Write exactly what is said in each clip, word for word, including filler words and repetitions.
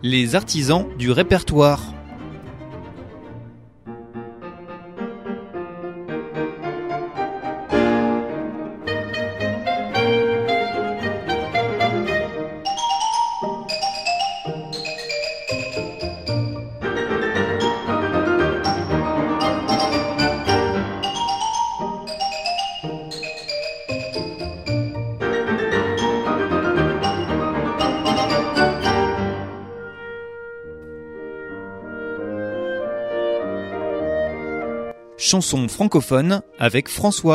Les artisans du répertoire. Chanson francophone avec François.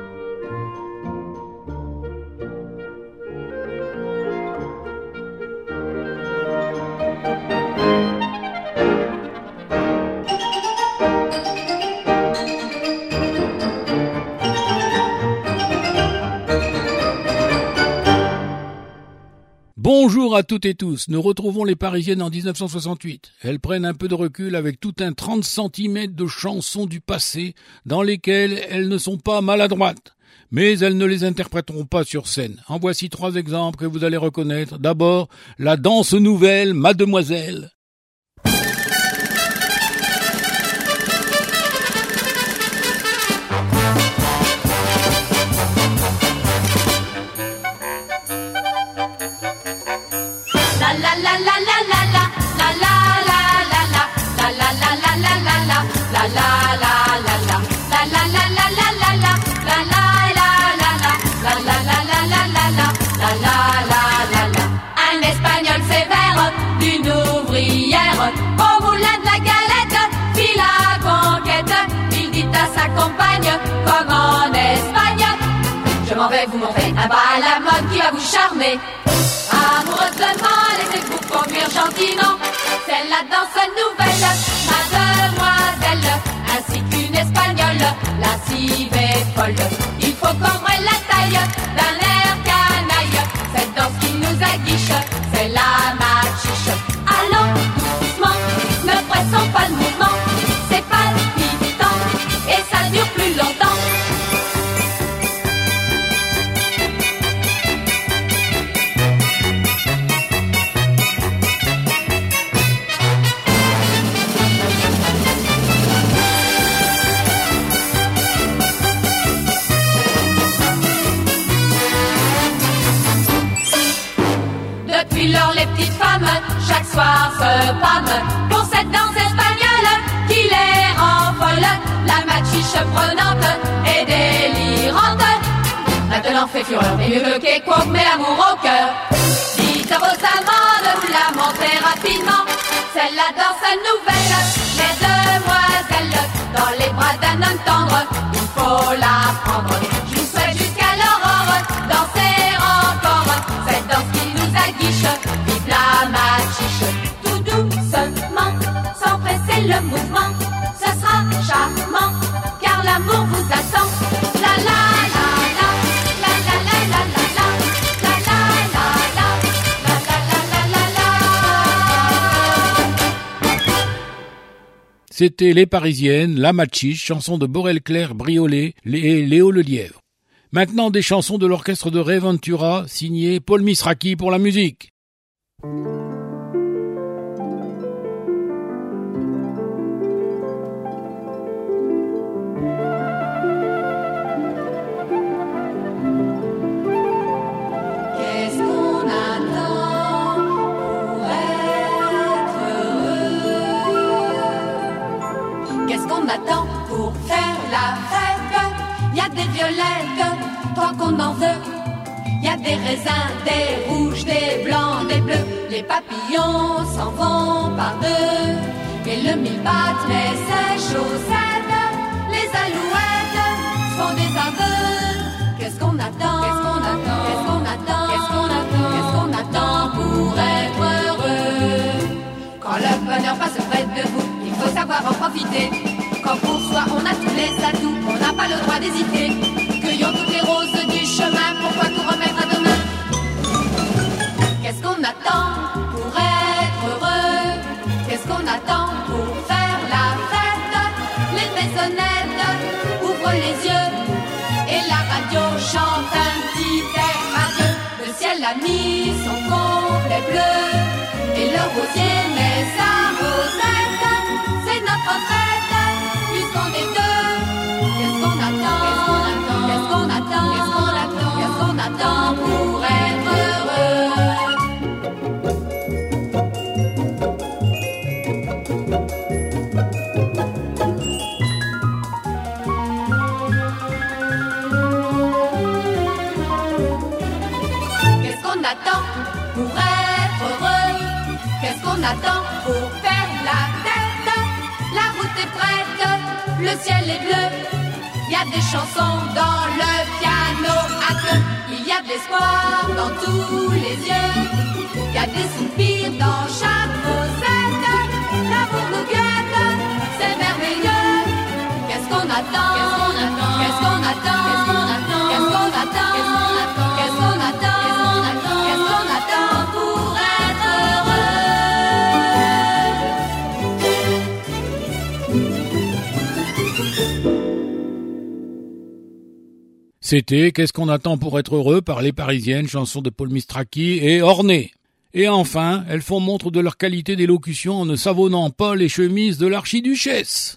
Bonjour à toutes et tous, nous retrouvons les Parisiennes en dix-neuf cent soixante-huit. Elles prennent un peu de recul avec tout un trente centimètres de chansons du passé dans lesquelles elles ne sont pas maladroites. Mais elles ne les interpréteront pas sur scène. En voici trois exemples que vous allez reconnaître. D'abord, la danse nouvelle Mademoiselle. Un espagnol sévère d'une ouvrière au moulin de la galette fit la conquête. Il dit à sa compagne comme en Espagne: je m'en vais vous montrer un bal à la mode qui va vous charmer. Amoureusement, laissez-vous conduire gentiment. C'est la danse nouvelle, Mademoiselle, ainsi qu'une espagnole, lascive et folle. Il faut cordre la taille d'un air canaille. Cette danse qui nous aguiche, c'est la machiche. Allons doucement, ne pressons pas le mouvement. C'est palpitant et ça dure plus longtemps. Depuis lors les petites femmes chaque soir se pâment pour cette danse espagnole qui les rend folles. La machiche prenante et délirante maintenant fait fureur, mais mieux que quiconque met l'amour au cœur. Dites à vos amants de vous la montrer rapidement. C'est la danse nouvelle, mesdemoiselles, dans les bras d'un homme tendre, il faut la prendre. Je vous souhaite jusqu'à l'aurore danser encore cette danse qui nous aguiche. Vive la machiche, tout doucement, sans presser le mouvement. Ce sera charmant, car l'amour vous attend. La la la la, la la la la la la, la la la la, la la la la la la. C'était Les Parisiennes, La Machiche, chanson de Borel-Claire Briolet et Léo Lelièvre. Maintenant des chansons de l'orchestre de Ray Ventura, signé Paul Misraki pour la musique. Qu'est-ce qu'on attend pour être heureux? Qu'est-ce qu'on attend pour faire la fête? Y a des violettes tant qu'on en veut. Y a des raisins, des rouges, des blancs, des bleus. Les papillons s'en vont par deux. Et le mille pattes met ses chaussettes. Les alouettes se font des aveux. Qu'est-ce qu'on attend? Qu'est-ce qu'on attend? Qu'est-ce qu'on attend? Qu'est-ce qu'on attend? Qu'est-ce qu'on attend pour être heureux? Quand le bonheur passe près de vous, il faut savoir en profiter. Quand pour soi on a tous les atouts, on n'a pas le droit d'hésiter. Cueillons toutes les roses du chemin, pourquoi tout remettre à demain? Qu'est-ce qu'on attend pour être heureux? Qu'est-ce qu'on attend pour faire la fête? Les maisonnettes ouvrent les yeux et la radio chante un petit air radieux. Le ciel a mis son complet bleu et le rosier retraite, puisqu'on est deux. Qu'est-ce qu'on attend? Qu'est-ce qu'on attend? Qu'est-ce qu'on attend? Qu'est-ce qu'on attend pour être heureux? Qu'est-ce qu'on attend pour être heureux? Qu'est-ce qu'on attend pour faire la tête? La route est prête, le ciel est bleu. Il y a des chansons dans le piano à deux. Il y a de l'espoir dans tous les yeux. Il y a des soupirs dans chaque rosette. L'amour nous guette, c'est merveilleux. Qu'est-ce qu'on attend? Qu'est-ce qu'on attend? Qu'est-ce qu'on attend? Qu'est-ce qu'on attend? Qu'est-ce qu'on attend? Qu'est-ce qu'on attend pour être heureux? C'était Qu'est-ce qu'on attend pour être heureux par les Parisiennes, chanson de Paul Mistraki et Orné. Et enfin, elles font montre de leur qualité d'élocution en ne savonnant pas les chemises de l'archiduchesse.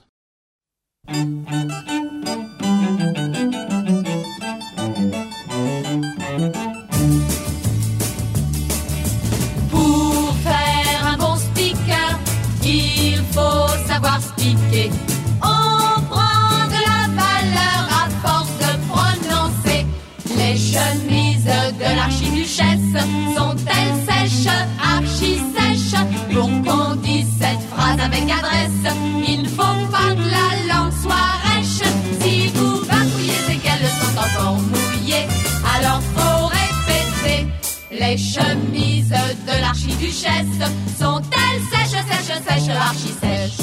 Pour faire un bon speaker, il faut savoir speaker. On prend de la valeur à force de prononcer. Les chemises de l'archiduchesse sont-elles sèches, archi sèches? Pour qu'on dise cette phrase avec adresse, il ne faut pas que la langue soit rêche. Si vous bafouillez, c'est qu'elles sont encore mouillées, alors faut répéter. Les chemises de l'archiduchesse sont-elles sèches, sèches, sèches, archi sèches?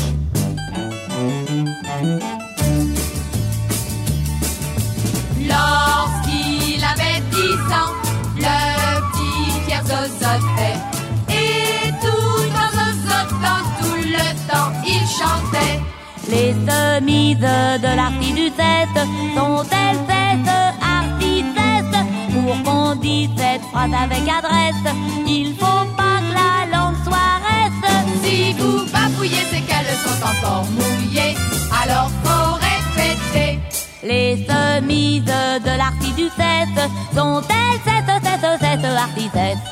Lorsqu'il avait dix ans, le petit Pierre zozotait. Et tout en zozotant, tout le temps, il chantait. Les chemises de l'archiduchesse sont-elles sèches, archi-sèches? Pour qu'on dise cette phrase avec adresse, il faut pas que la langue soit reste. Si vous bafouillez, c'est qu'elles sont encore mouillées, alors faut répéter. Les chemises de l'archiduchesse sont-elles sèches, sèches, sèches, archi-sèches?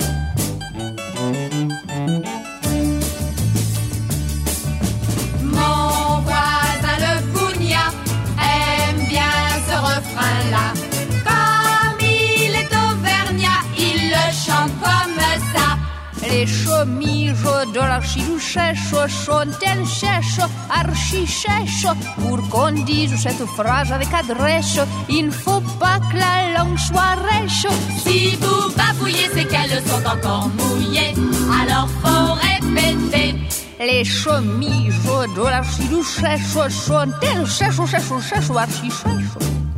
Mon voisin le Gougnat aime bien ce refrain-là. Comme il est auvergnat, il le chante comme ça. Les chemises de l'archiduchesse sont-elles sèches, archi-sèches? Pour qu'on dise cette phrase avec adresse, il ne faut pas que la langue soit rêche. Si vous bafouillez, c'est qu'elles sont encore mouillées, alors faut répéter. Les chemises de l'archiduchesse sont-elles sèches, sèches, sèches, archi-sèches?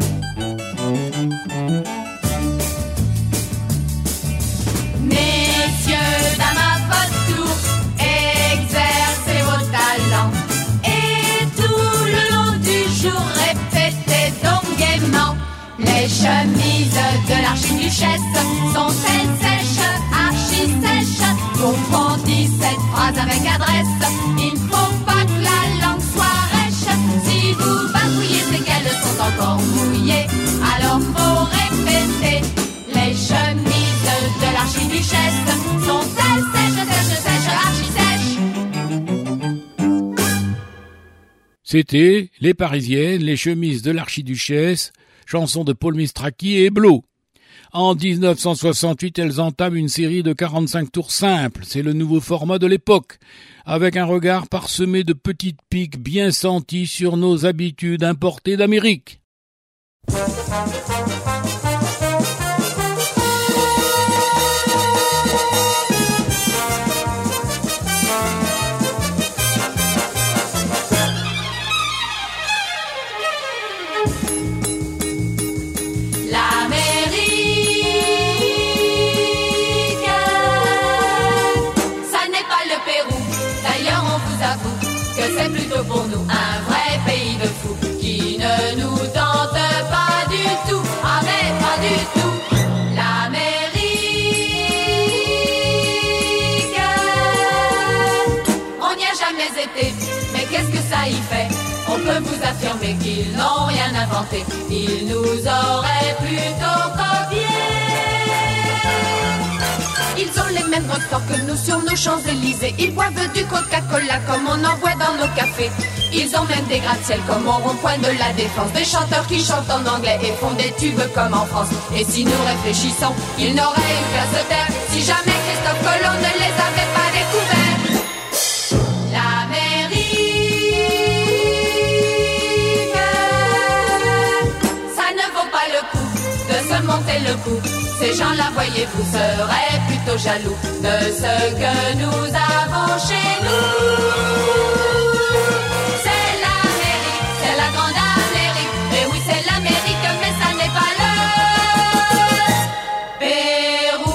Messieurs, dames, à votre tour, exercez vos talents. Et tout le long du jour, répétez donc gaiement. Les chemises de l'archiduchesse sont-elles sèches, archi-sèches? Pour qu'on dise cette phrase avec adresse, il ne faut pas que la langue soit rêche. Si vous bafouillez, c'est qu'elles sont encore mouillées, alors faut répéter. Les chemises de l'archiduchesse sont-elles sèches, sèches, sèches, archi-sèches? C'était Les Parisiennes, les chemises de l'archiduchesse, chanson de Paul Mistraki et Blo. En dix-neuf cent soixante-huit, elles entament une série de quarante-cinq tours simples. C'est le nouveau format de l'époque, avec un regard parsemé de petites piques bien senties sur nos habitudes importées d'Amérique. C'est plutôt pour nous un vrai pays de fous qui ne nous tente pas du tout, ah mais pas du tout. L'Amérique, on n'y a jamais été, mais qu'est-ce que ça y fait? peux vous affirmer qu'ils n'ont rien inventé. Ils nous auraient plutôt copiés. Ils ont les mêmes drugstores que nous sur nos Champs-Élysées. Ils boivent du Coca-Cola comme on en boit dans nos cafés. Ils ont même des gratte-ciel comme au rond-point de la Défense. Des chanteurs qui chantent en anglais et font des tubes comme en France. Et si nous réfléchissons, ils n'auraient eu qu'à se taire si jamais Christophe Colomb ne les avait pas découverts. L'Amérique, ça ne vaut pas le coup de se monter le cou. Ces gens-là, voyez-vous, seraient plutôt jaloux de ce que nous avons chez nous. C'est l'Amérique, c'est la grande Amérique. Et oui, c'est l'Amérique, mais ça n'est pas le Pérou.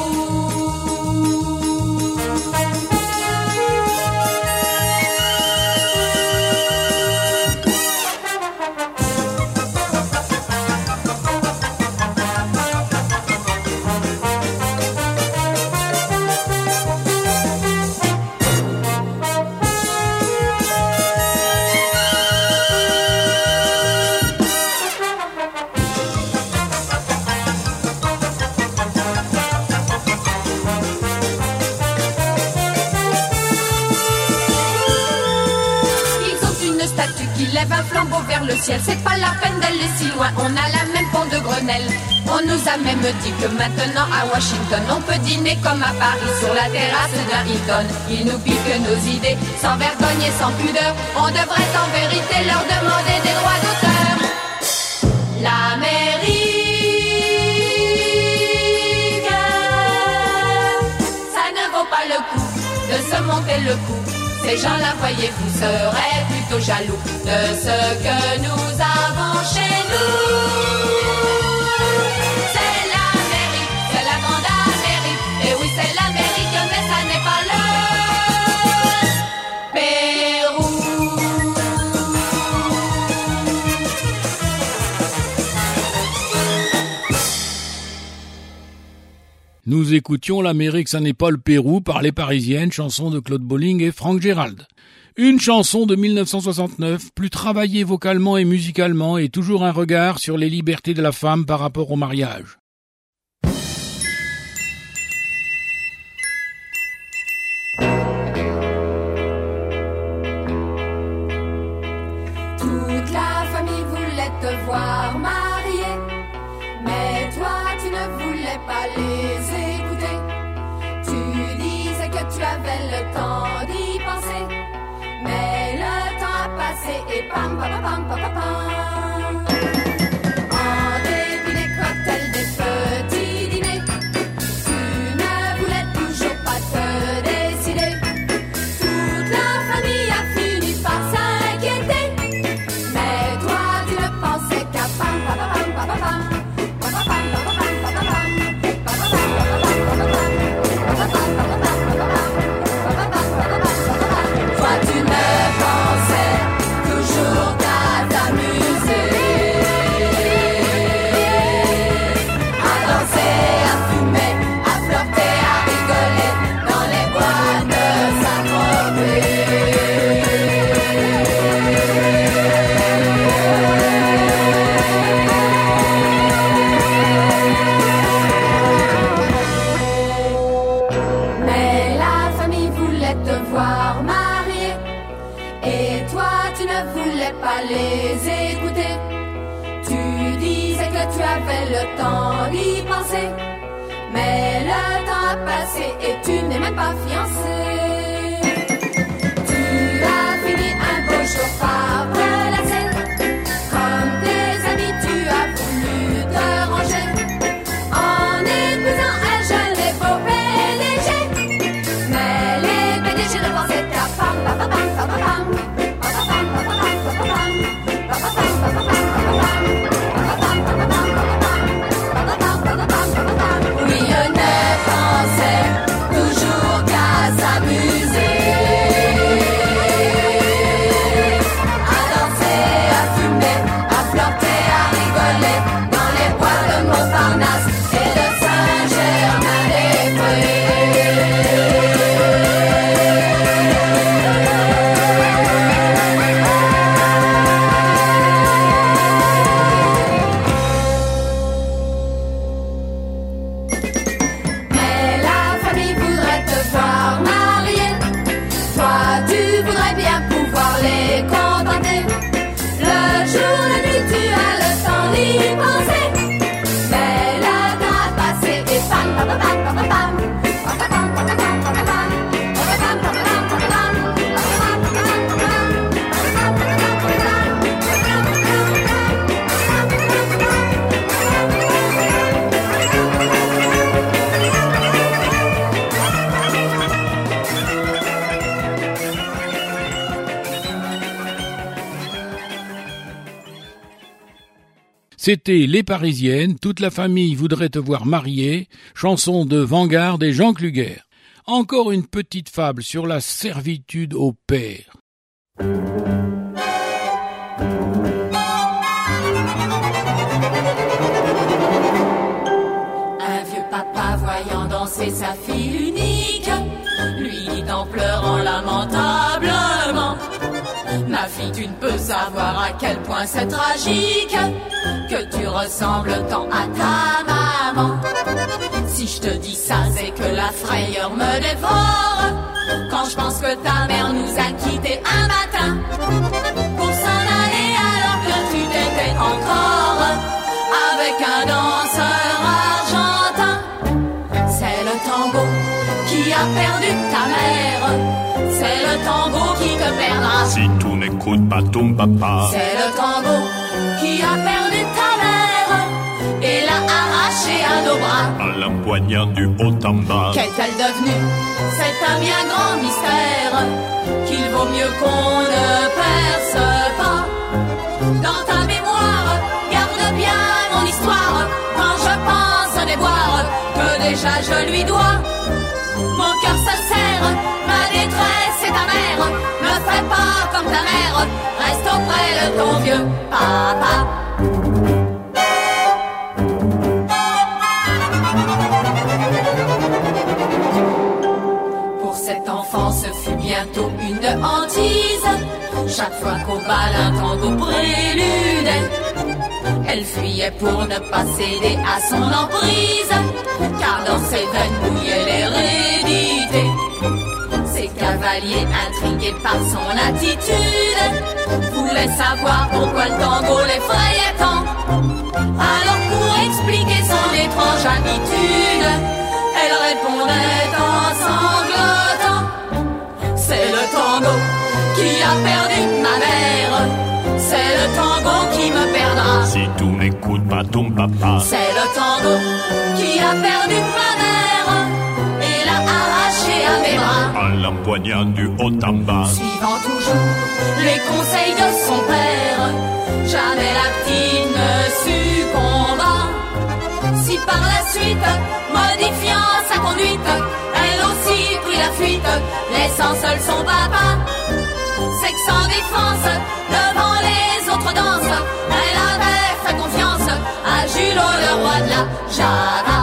Un flambeau vers le ciel, c'est pas la peine d'aller si loin, on a la même pont de Grenelle. On nous a même dit que maintenant à Washington on peut dîner comme à Paris sur la terrasse d'un Hilton. Ils nous piquent nos idées, sans vergogne et sans pudeur. On devrait en vérité leur demander des droits d'auteur. L'Amérique, ça ne vaut pas le coup de se monter le cou. Ces gens-là, voyez-vous, seraient plutôt jaloux de ce que nous avons chez nous. C'est l'Amérique, c'est la grande Amérique. Et oui, c'est l'Amérique, mais ça n'est pas le Pérou. Nous écoutions l'Amérique, ça n'est pas le Pérou par Les Parisiennes, chanson de Claude Bolling et Franck Gérald. Une chanson de mille neuf cent soixante-neuf, plus travaillée vocalement et musicalement, et toujours un regard sur les libertés de la femme par rapport au mariage. Toute la famille voulait te voir mariée, mais toi tu ne voulais pas les écouter. Tu disais que tu avais le temps d'y penser, mais le temps a passé et pam pam pam pam pam pam. En dépit des cocktails, des petits dîners, tu ne voulais toujours pas te décider. Toute la famille a fini par s'inquiéter, mais toi tu ne pensais qu'à pam pam pam pam pam pam. Toi tu ne pensais toujours qu'à t'amuser, à danser, à fumer, à flirter, à rigoler dans les bois de Saint-Tropez. Mais la famille voulait te voir mariée, et toi tu ne voulais pas les écouter. Tu disais que tu avais le temps d'y penser, mais le temps a passé et tu n'es même pas fiancé. Tu as fini un beau jour par te lasser, comme tes amis tu as voulu te ranger, en épousant un jeune et beau P D G. Mais les P D G ne pensaient qu'à pam pam pam pam pam pam. Oui, on ne pensait toujours qu'à s'amuser. C'était Les Parisiennes, toute la famille voudrait te voir mariée, chanson de Vanguard et Jean Kluger. Encore une petite fable sur la servitude au père. Un vieux papa voyant danser sa fille unique, lui dit en pleurant lamentablement: ma fille, tu ne peux savoir à quel point c'est tragique que tu ressembles tant à ta maman. Si je te dis ça, c'est que la frayeur me dévore quand je pense que ta mère nous a quittés un matin pour s'en aller alors que tu t'étais encore avec un danseur argentin. C'est le tango qui a perdu ta mère, c'est le tango qui te perdra si tu n'écoutes pas ton papa. C'est le tango qui a perdu ta mère et l'a arraché à nos bras. À l'empoignant du haut en bas. Qu'est-elle devenue? C'est un bien grand mystère qu'il vaut mieux qu'on ne perce pas. Dans ta mémoire, garde bien mon histoire quand je pense déboire que déjà je lui dois. Mon cœur se serre, ma détresse est amère. Ne fais pas comme ta mère, reste auprès de ton vieux papa. Pour cet enfant, ce fut bientôt une hantise. Chaque fois qu'au bal un tango préludait, elle fuyait pour ne pas céder à son emprise, car dans ses veines mouillait l'hérédité. Ces cavaliers, intrigués par son attitude, voulaient savoir pourquoi le tango l'effrayait tant. Alors pour expliquer son étrange habitude, elle répondait en sanglotant: c'est le tango qui a perdu ma mère, c'est le tango qui me perdra. Si tu n'écoutes pas ton papa. C'est le tango qui a perdu ma mère et l'a arraché à mes bras. À l'empoignant du haut en bas. Suivant toujours les conseils de son père, jamais la petite ne succomba. Si par la suite, modifiant sa conduite, elle aussi prit la fuite, laissant seul son papa, c'est que sans défense, devant les autres danses, elle avait fait confiance à Julot, le roi de la Java.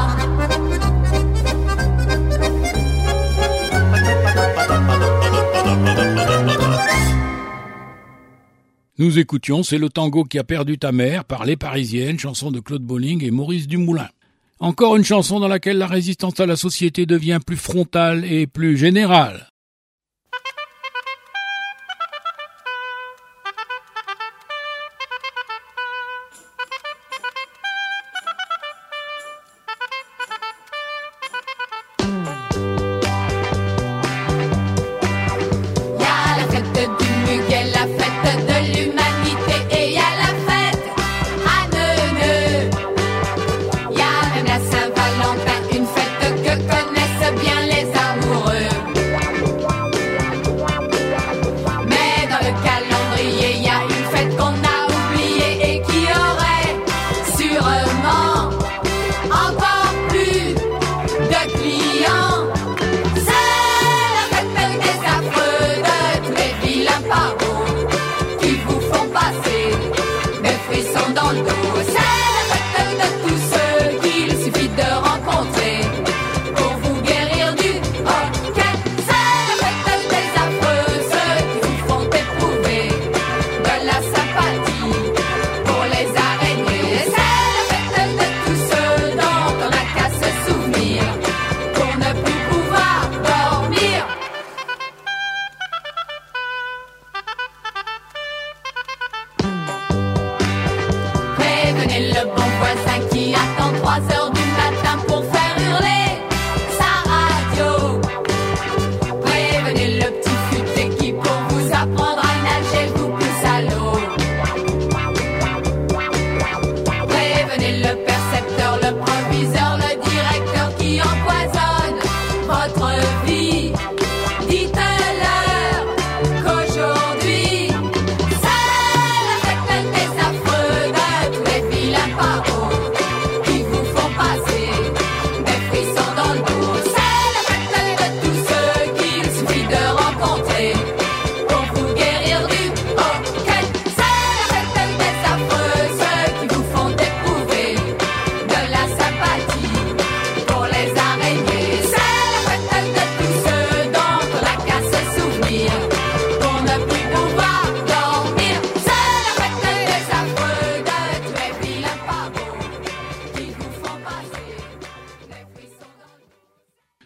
Nous écoutions C'est le tango qui a perdu ta mère par Les Parisiennes, chanson de Claude Bolling et Maurice Dumoulin. Encore une chanson dans laquelle la résistance à la société devient plus frontale et plus générale. Saint-Valentin, une fête que connaissent bien les amoureux.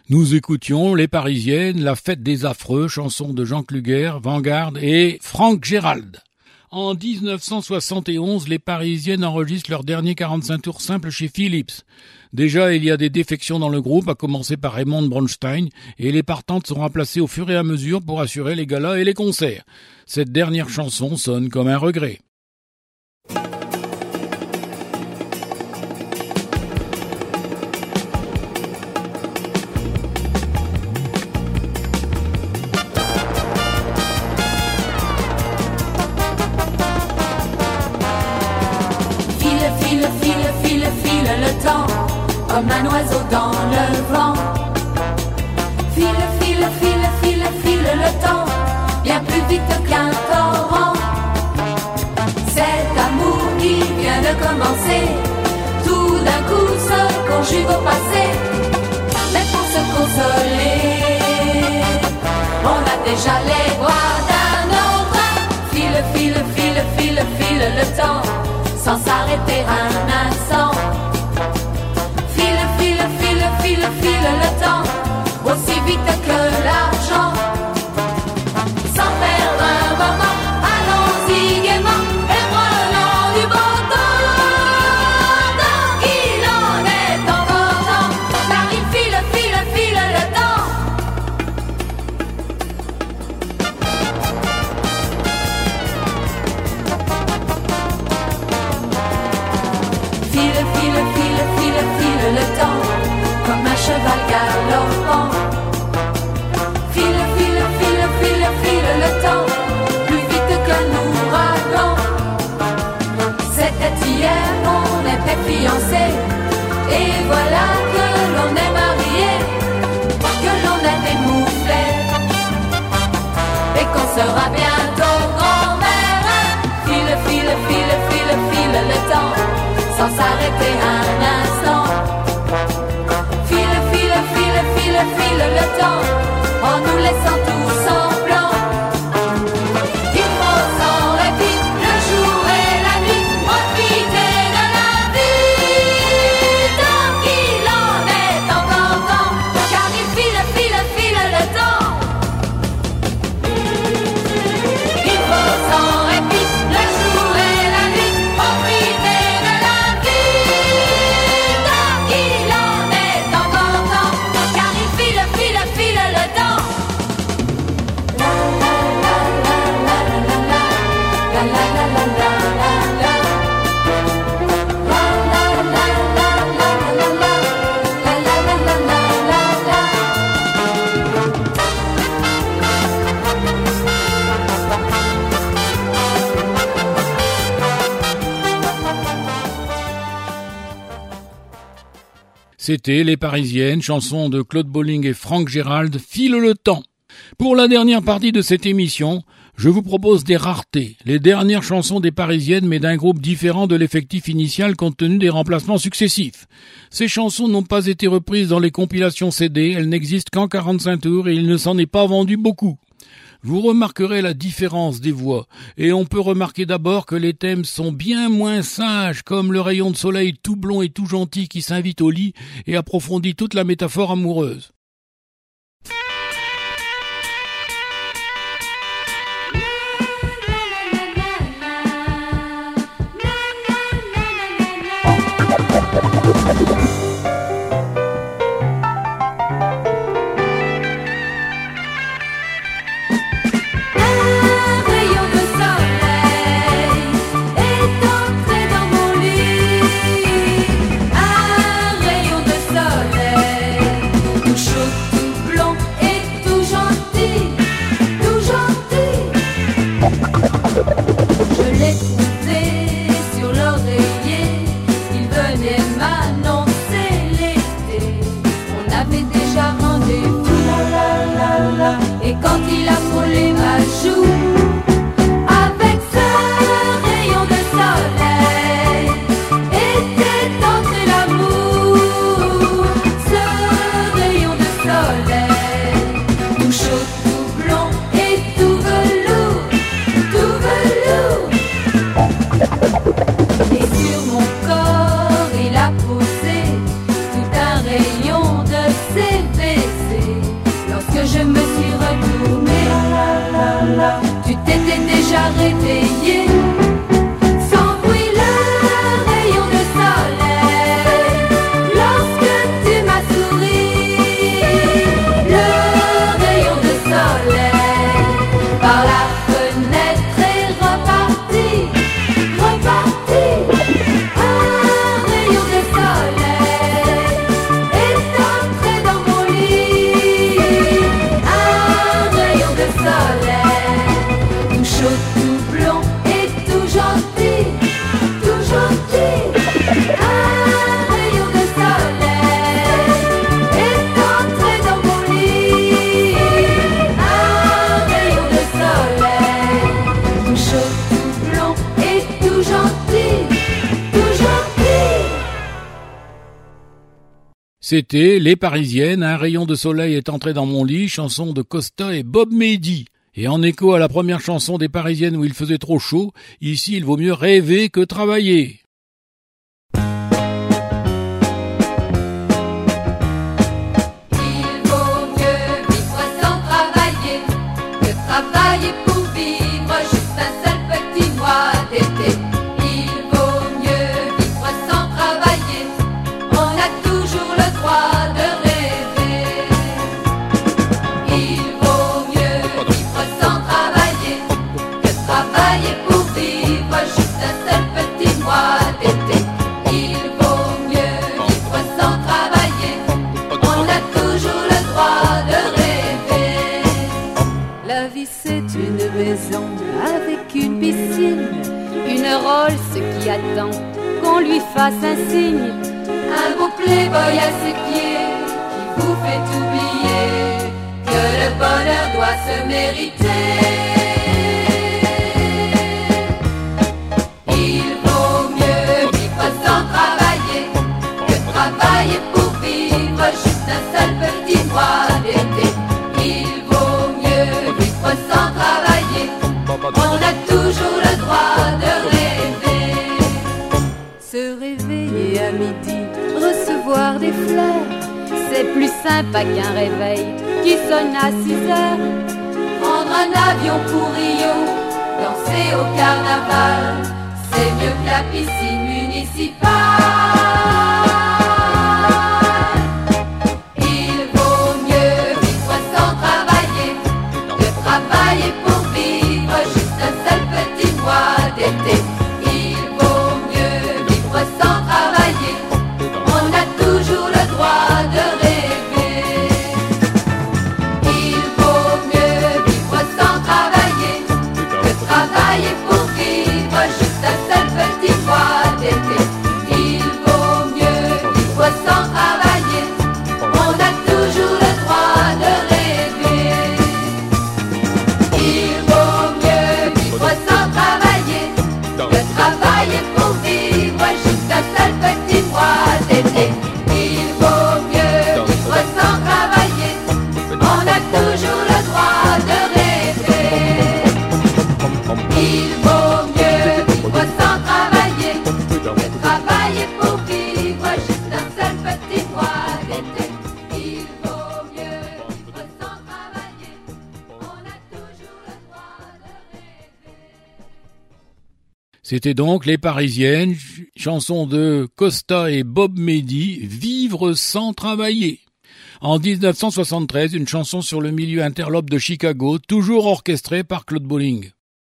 Nous écoutions Les Parisiennes, La Fête des Affreux, chanson de Jean Kluger, Vanguard et Frank Gérald. En dix-neuf cent soixante et onze, les Parisiennes enregistrent leur dernier quarante-cinq tours simple chez Philips. Déjà, il y a des défections dans le groupe, à commencer par Raymond Bronstein, et les partantes sont remplacées au fur et à mesure pour assurer les galas et les concerts. Cette dernière chanson sonne comme un regret. Comme un oiseau dans le vent. File, file, file, file, file le temps, bien plus vite qu'un torrent. Cet amour qui vient de commencer, tout d'un coup se conjugue au passé. Mais pour se consoler, on a déjà les bras d'un autre. File, file, file, file, file le temps, sans s'arrêter un instant. File, file le temps, aussi vite que l'argent. Sans perdre un moment, allons-y gaiement, et prenons du bon temps. Tant qu'il en est encore temps, car il file, file, file le temps. File, file, file, file, file le temps, comme un cheval galopant. File, file, file, file, file le temps, plus vite qu'un ouragan. C'était hier qu'on était fiancés, et voilà que l'on est mariés, que l'on a des mouflets, et qu'on sera bientôt grand-mère. File, file, file, file, file le temps, sans s'arrêter un instant. File, file le temps, en nous laissant tous en blanc. Il faut sans répit, le jour et la nuit, profiter de la vie. Tant qu'il en est encore temps, car il file, file, file le temps. Il faut sans répit, le jour et la nuit, profiter de la vie. Tant qu'il en est encore temps, file, file, file le temps. La la la la la la la la la la la la la la C'était Les Parisiennes, chanson de Claude Bolling et Frank Gérald, File le temps. Pour la dernière partie de cette émission, je vous propose des raretés, les dernières chansons des Parisiennes mais d'un groupe différent de l'effectif initial compte tenu des remplacements successifs. Ces chansons n'ont pas été reprises dans les compilations C D, elles n'existent qu'en quarante-cinq tours et il ne s'en est pas vendu beaucoup. Vous remarquerez la différence des voix, et on peut remarquer d'abord que les thèmes sont bien moins sages, comme le rayon de soleil tout blond et tout gentil qui s'invite au lit et approfondit toute la métaphore amoureuse. Un rayon de soleil touche réveiller. Sans bruit le rayon de soleil, lorsque tu m'as souri, le rayon de soleil par la fenêtre est reparti, reparti. Un rayon de soleil est entré dans mon lit, un rayon de soleil, tout chaud, tout blond et tout gentil, tout gentil. Un rayon de soleil est entré dans mon lit, un rayon de soleil, tout chaud, tout blond et tout gentil, tout gentil. C'était Les Parisiennes, un rayon de soleil est entré dans mon lit, chanson de Costa et Bob Mehdi. Et en écho à la première chanson des Parisiennes où il faisait trop chaud, ici il vaut mieux rêver que travailler. Il vaut mieux vivre sans travailler que travailler pour vivre juste un seul petit mois d'été. Il vaut mieux vivre sans travailler, on a toujours le droit de rêver. Il vaut mieux vivre sans travailler que travailler pour vivre juste un seul petit mois d'été. Il vaut mieux vivre sans travailler, on a toujours le droit de rêver. La vie c'est une maison avec une piscine, une Rolls qui attend qu'on lui fasse un signe, un beau playboy à ses pieds qui vous fait oublier que le bonheur doit se mériter. Il vaut mieux vivre sans travailler que travailler pour vivre juste un seul petit mois d'été. Il vaut mieux vivre sans travailler, on a toujours le droit de rêver. Se réveiller à midi, recevoir des fleurs, c'est plus sympa qu'un réveil qui sonne à six heures. Prendre un avion pour Rio, danser au carnaval, c'est mieux que la piscine municipale. Il vaut mieux vivre sans travailler que travailler pour vivre juste un seul petit mois d'été. Il vaut mieux vivre sans travailler, on a toujours le droit de rêver. Il vaut mieux vivre sans travailler que travailler pour vivre juste un seul petit mois d'été. Il vaut mieux vivre sans travailler, on a toujours le droit de rêver. Il vaut mieux vivre sans travailler que travailler pour vivre juste un seul petit mois d'été. Il vaut mieux vivre sans travailler, on a toujours le droit de rêver. Il vaut mieux vivre sans travailler que travailler pour vivre juste un seul petit mois d'été. Il vaut mieux vivre sans travailler, on a toujours le droit de rêver. C'était donc Les Parisiennes, ch- chanson de Costa et Bob Mehdi, Vivre sans travailler. En dix-neuf cent soixante-treize, une chanson sur le milieu interlope de Chicago, toujours orchestrée par Claude Bolling.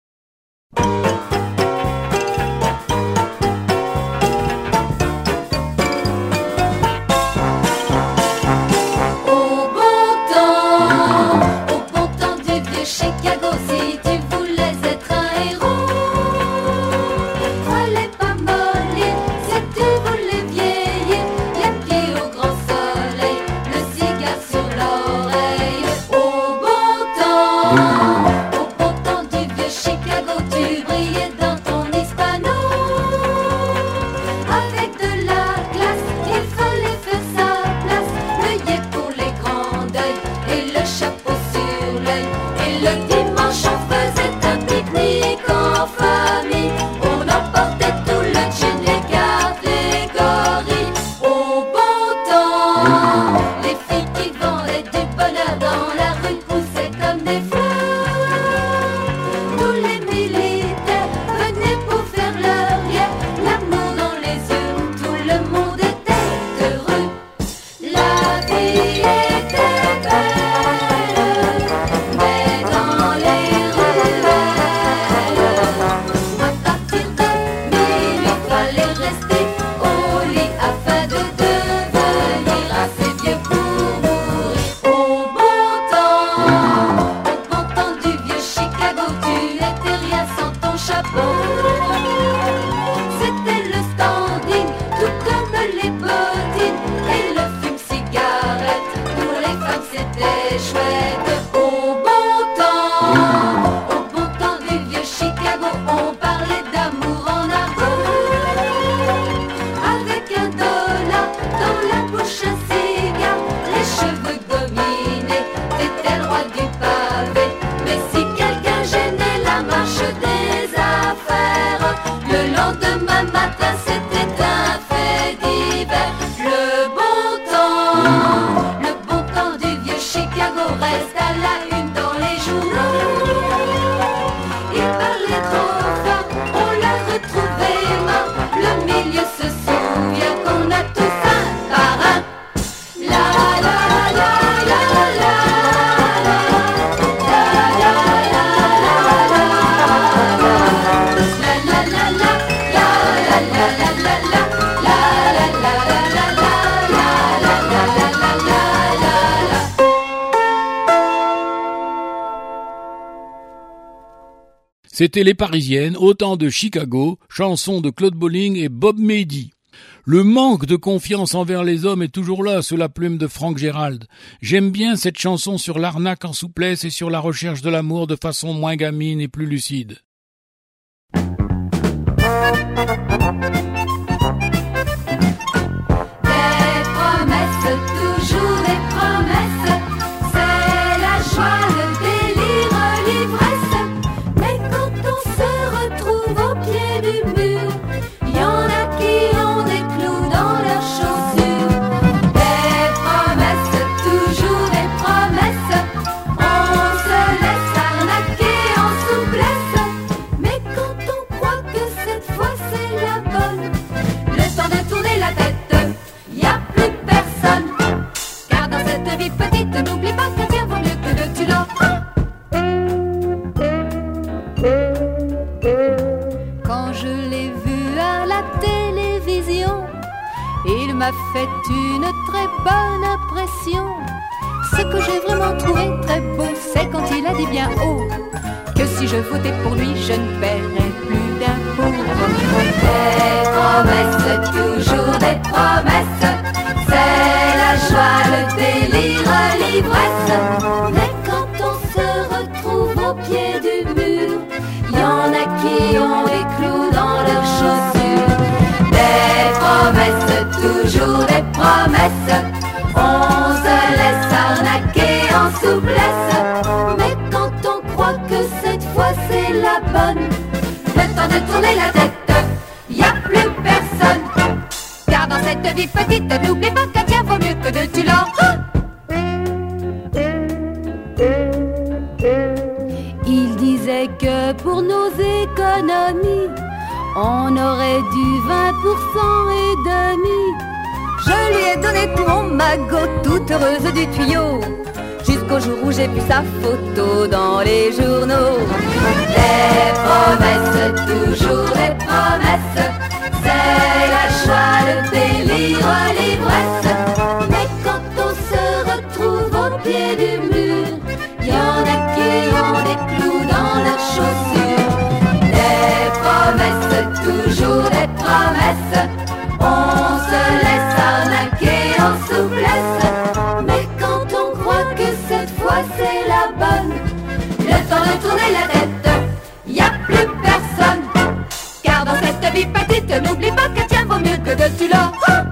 Au bon temps, au bon temps du vieux Chicago, si tu voulais être un héros, fallait pas mollir. Si tu voulais vieillir, les pieds au grand soleil, le cigare sur l'oreille. Au bon temps, au bon temps du vieux Chicago, tu brillais C'était Les Parisiennes, autant de Chicago, chanson de Claude Bolling et Bob Mehdi. Le manque de confiance envers les hommes est toujours là sous la plume de Frank Gérald. J'aime bien cette chanson sur l'arnaque en souplesse et sur la recherche de l'amour de façon moins gamine et plus lucide. M'a fait une très bonne impression. Ce que j'ai vraiment trouvé très beau, c'est quand il a dit bien haut que si je votais pour lui, je ne paierais plus d'impôts. Des promesses, toujours des promesses, c'est la joie, le délire, l'ivresse. Mais quand on se retrouve au pied du mur, y en a qui ont des clous dans leurs chaussures. Des promesses, toujours des promesses, on se laisse arnaquer en souplesse. Mais quand on croit que cette fois c'est la bonne, le temps de tourner la tête, y a plus personne. Car dans cette vie petite, n'oublie pas qu'un tien vaut mieux que deux tu l'as. Il disait que pour nos économies, on aurait du vingt pour cent et demi. Je lui ai donné tout mon magot, toute heureuse du tuyau, jusqu'au jour où j'ai vu sa photo dans les journaux. Des promesses, toujours des promesses, c'est la joie, le délire, l'ivresse. Mais quand on se retrouve au pied du mur, y en a qui ont des clous dans leurs chaussures. Des promesses, toujours des promesses, on se laisse arnaquer en souplesse. Mais quand on croit que cette fois c'est la bonne, le temps de tourner la tête, y a plus personne. Car dans cette vie petite, n'oublie pas qu'un tien vaut mieux que deux tu l'as.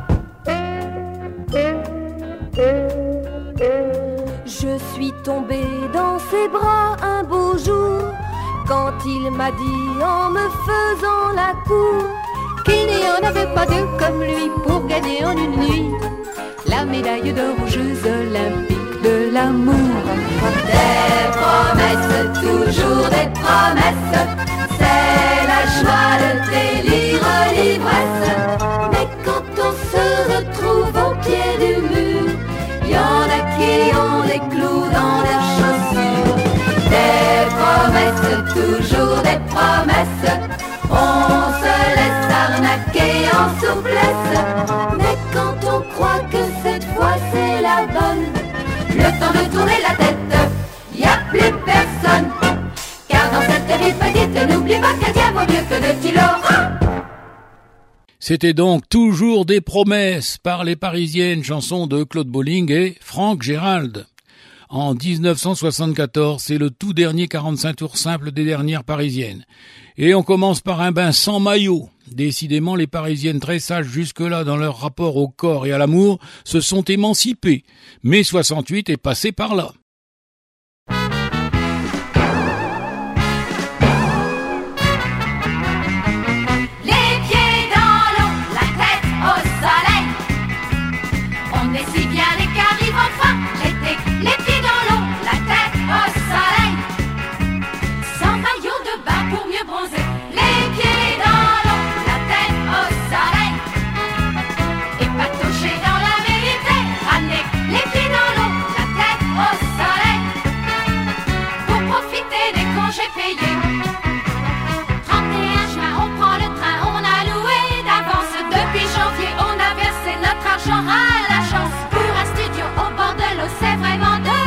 Je suis tombée dans ses bras un beau jour, quand il m'a dit en me faisant la cour qu'il n'y en avait pas deux comme lui pour gagner en une nuit la médaille d'or aux Jeux Olympiques de l'amour. Des promesses, toujours des promesses, c'est la joie, le délire, l'ivresse. Mais quand on se retrouve au pied du mur, y en a qui ont des clous dans leurs chaussures. Des promesses, toujours des promesses, on se laisse arnaquer en souplesse. Mais quand on croit que cette fois c'est la bonne, le temps de tourner la tête, y a plus personne. Car dans cette vie petite, n'oublie pas qu'un tien vaut mieux que deux kilos. C'était donc toujours des promesses par les Parisiennes, chanson de Claude Bolling et Frank Gérald. En dix-neuf cent soixante-quatorze, c'est le tout dernier quarante-cinq tours simples des dernières Parisiennes. Et on commence par un bain sans maillot. Décidément, les Parisiennes très sages jusque-là dans leur rapport au corps et à l'amour se sont émancipées. Mai soixante-huit est passé par là. Les pieds dans l'eau, la tête au soleil. On est si bien les qu'arrive enfin l'été. Les pieds dans l'eau, la tête au soleil. Sans maillot de bain pour mieux bronzer. Les pieds dans l'eau, la tête au soleil. Et pas toucher dans la Méditerranée. Les pieds dans l'eau, la tête au soleil. Pour profiter des congés payés. trente et un juin, on prend le train, on a loué d'avance. Depuis janvier, on a versé notre argent à l'agence. Pour un studio au bord de l'eau, c'est vraiment de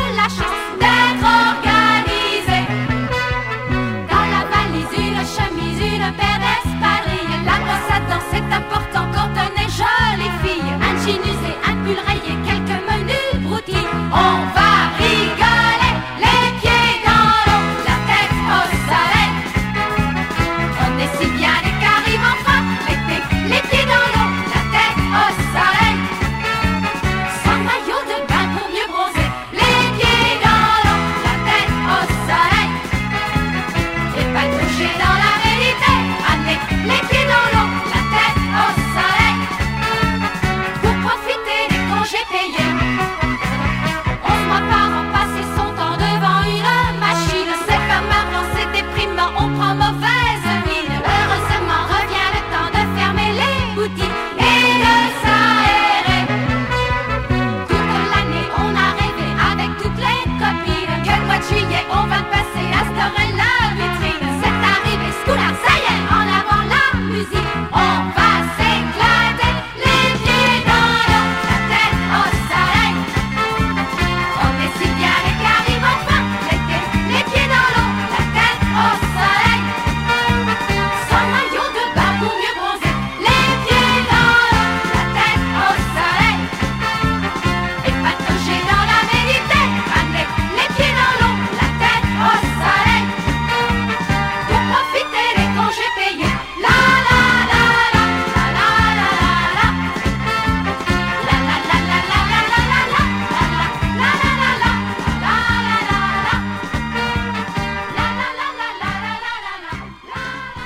pull rayé, quelques menus broutilles. On va rigoler, les pieds dans l'eau, la tête au soleil. On est si bien les qu'arrive enfin l'été, les pieds dans l'eau, la tête au soleil. Sans maillot de bain pour mieux bronzer, les pieds dans l'eau, la tête au soleil. Et pas toucher dans la vérité, allez, les pieds dans l'eau, la tête au soleil. Pour profiter des congés payés, onze mois par an passer son temps devant une machine. C'est pas marrant, c'est déprimant, on prend mauvaise mine. Heureusement revient le temps de fermer les boutiques et de s'aérer. Toute l'année on a rêvé avec toutes les copines que le mois de juillet on va passer à restaurer la vitrine. C'est arrivé, scooter, ça y est, en avant la musique. On va s'éclater, les pieds dans l'eau, la tête au soleil. On est si bien les qu'arrive enfin l'été, les pieds dans l'eau, la tête au soleil. Sans maillot de bain pour mieux bronzer, les pieds dans l'eau, la tête au soleil. Et pas toucher dans la vérité, allez, les pieds dans l'eau, la tête au soleil. Pour profiter des congés payés, la la la la, la la la la la. La la la la la la la la la, la la la la la, la la la la la. La la la la la la la la.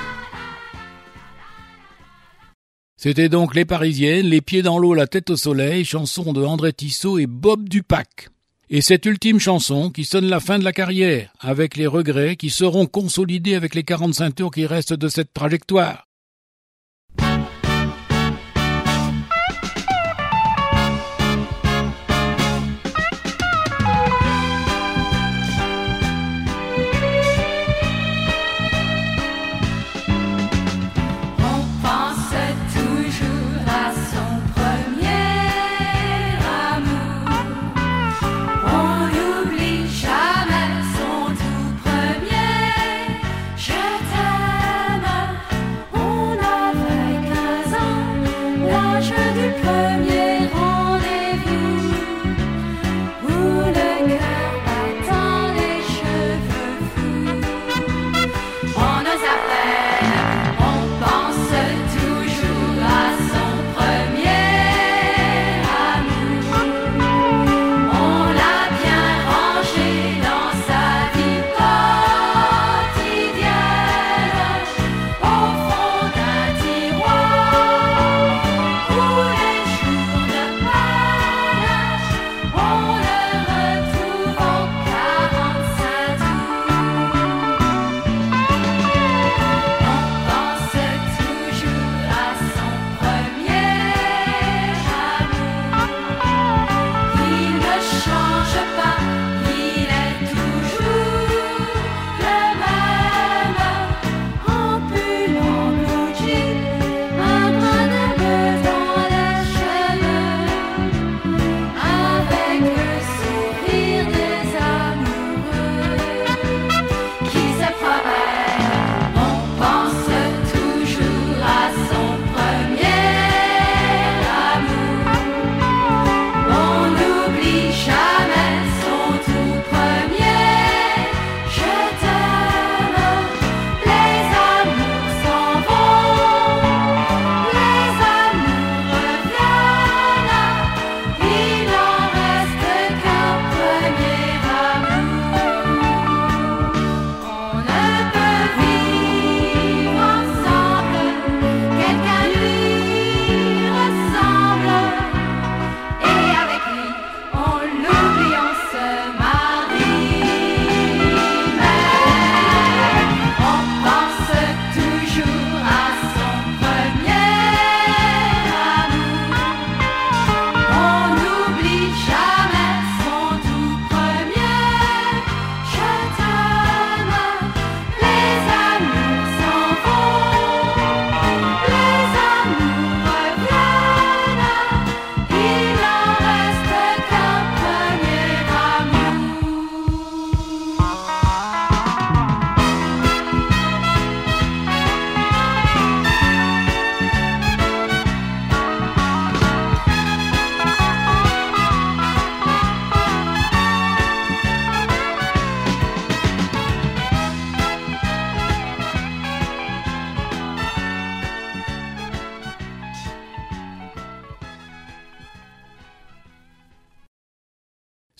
C'était donc Les Parisiennes, les pieds dans l'eau, la tête au soleil, chanson de André Tissot et Bob Dupac. Et cette ultime chanson qui sonne la fin de la carrière, avec les regrets qui seront consolidés avec les quarante-cinq tours qui restent de cette trajectoire. On pense toujours à son premier amour. On n'oublie jamais son tout premier je t'aime. On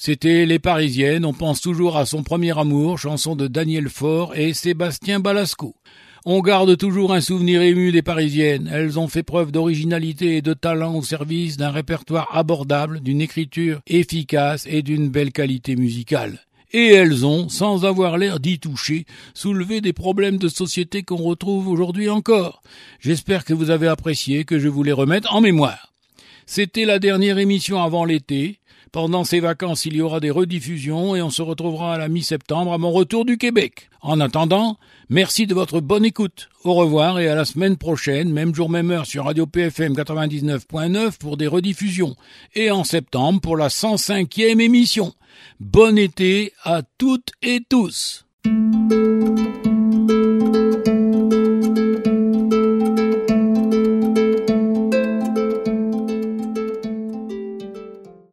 C'était Les Parisiennes, on pense toujours à Son premier amour, chanson de Daniel Faure et Sébastien Balasco. On garde toujours un souvenir ému des Parisiennes. Elles ont fait preuve d'originalité et de talent au service d'un répertoire abordable, d'une écriture efficace et d'une belle qualité musicale. Et elles ont, sans avoir l'air d'y toucher, soulevé des problèmes de société qu'on retrouve aujourd'hui encore. J'espère que vous avez apprécié, que je vous les remette en mémoire. C'était la dernière émission avant l'été. Pendant ces vacances, il y aura des rediffusions et on se retrouvera à la mi-septembre à mon retour du Québec. En attendant, merci de votre bonne écoute. Au revoir et à la semaine prochaine, même jour, même heure sur Radio P F M quatre-vingt-dix-neuf point neuf pour des rediffusions. Et en septembre pour la cent cinquième émission. Bon été à toutes et tous.